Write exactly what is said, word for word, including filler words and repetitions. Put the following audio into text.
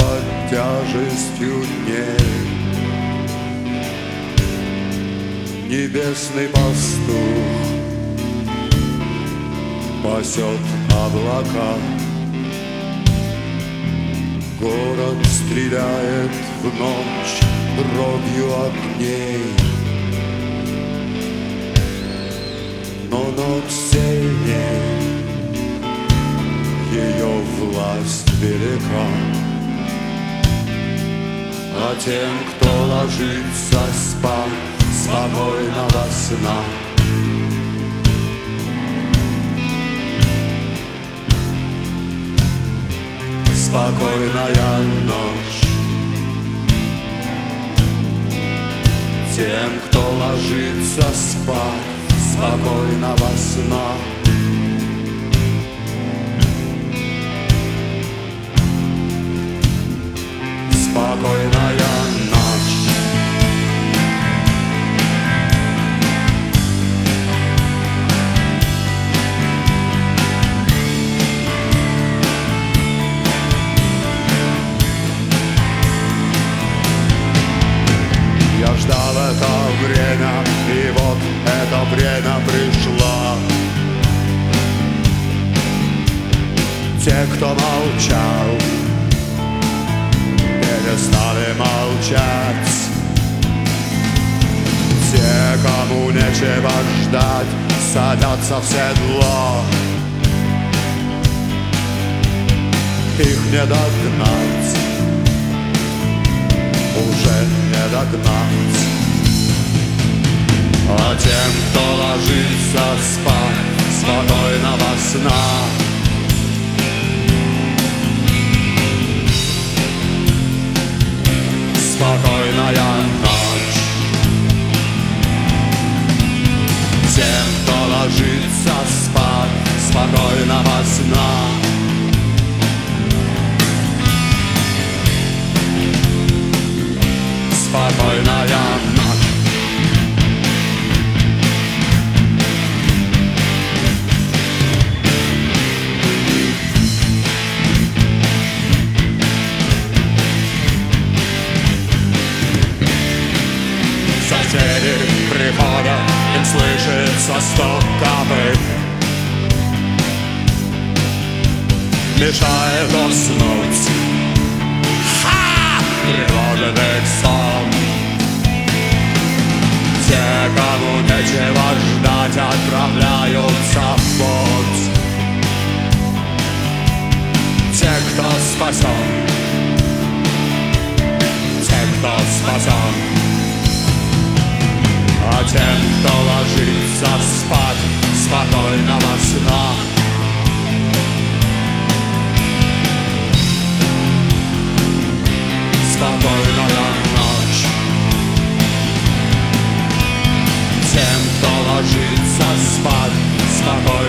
под тяжестью дней. Небесный пастух пасет облака, город стреляет в ночь дробью огней. Но ночь сильней, ее власть велика, а тем, кто ложится спать, спокойного сна. Спокойная ночь тем, кто ложится спать, спокойного сна. Спокойная ночь. Я ждал это время, и вот это время пришло. Те, кто молчал, перестали молчать. Те, кому нечего ждать, садятся в седло. Их не догнать, уже не догнать. А тем, кто ложится спать, спокойного сна. Спокойная ночь тем, кто ложится спать, спокойного сна. Спокойная ночь. Соседи приходят, им слышится стук копыт, мешает уснуть тревожный сон. Те, кому нечего ждать, отправляются в путь. Те, кто спасен, те, кто спасен. А тем, кто ложится спать, спокойного сна. Спокойная ночь тем, кто ложится спать, спокойно.